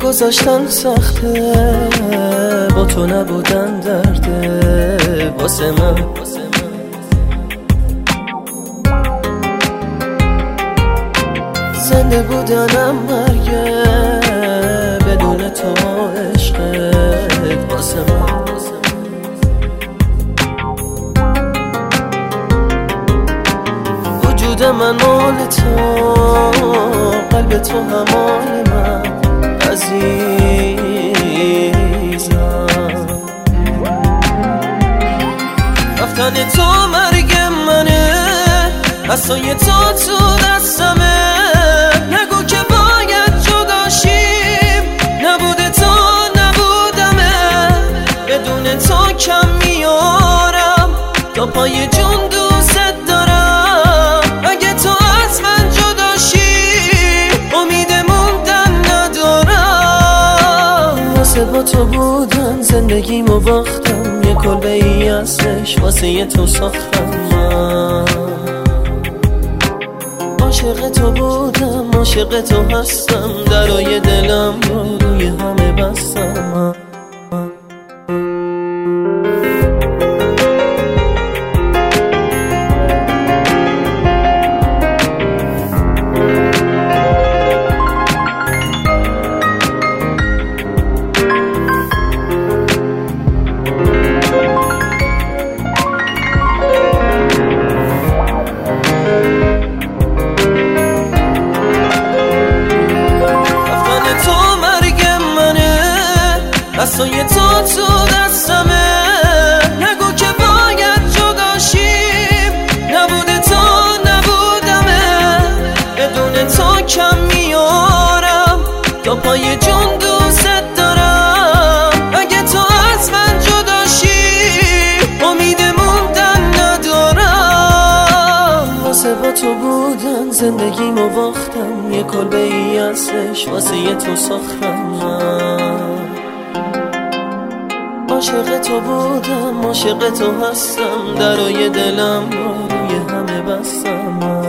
گذاشتن سخته، با تو نبودن درده واسه من. زنده بودنم مرگه، بدون تو عشقت واسه من. وجود من مال تو، قلب تو همال من عزیزم. رفتن تو مرگ منه، عصای تو دستمه. نگو که باید جدا شیم، نبوده تو نبودمه. بدون تو کم میارم، تا پای جون دوست دارم. اگه تو از من جدا شی، امید موندن ندارم. واسه با تو بودن زندگیمو باختم، یه کلبه ای ازش واسه یه تو ساختم. من عاشق تو بودم، عاشق تو هستم. درای دلم رو روی همه بستم. عصای تو دستمه. نگو که باید جدا شیم، نبوده تو نبودمه. بدون تو کم میارم، تا پای جون دوست دارم. اگه تو از من جدا شی، امید موندن ندارم. واسه با تو بودن زندگیمو باختم، یه کلبه ای ازش واسه یه تو ساختم. عاشق تو بودم، عاشق تو هستم. درای دلم رو روی همه بستم.